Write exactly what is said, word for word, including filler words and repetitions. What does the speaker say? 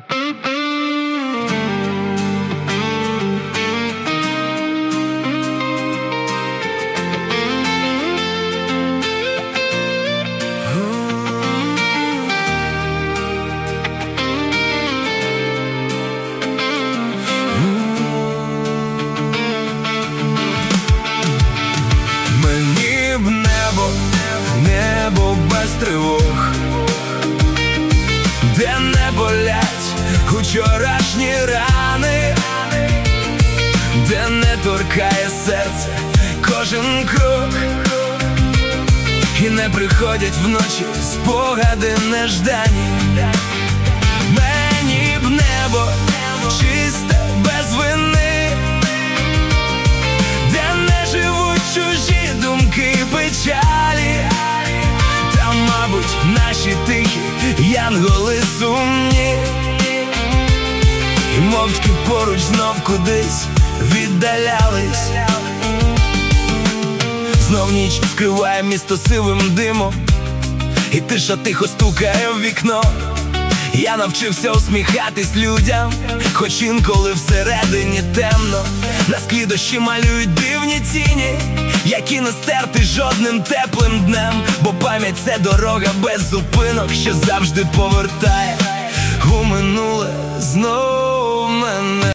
Мені б небо, небо без тривог, де не болять вчорашні рани, де не торкає серце кожен крок, і не приходять вночі спогади неждані. Мені б небо чисте, без вини, де не живуть чужі думки і печалі, там, мабуть, наші тихі янголи сумні, і мовчки поруч знов кудись віддалялись. Знов ніч вкриває місто сивим димом, і тиша тихо стукає в вікно. Я навчився усміхатись людям, хоч інколи всередині темно. На склі дощі малюють дивні тіні, які не стерти жодним теплим днем. Бо пам'ять — це дорога без зупинок, що завжди повертає у минуле знов мене.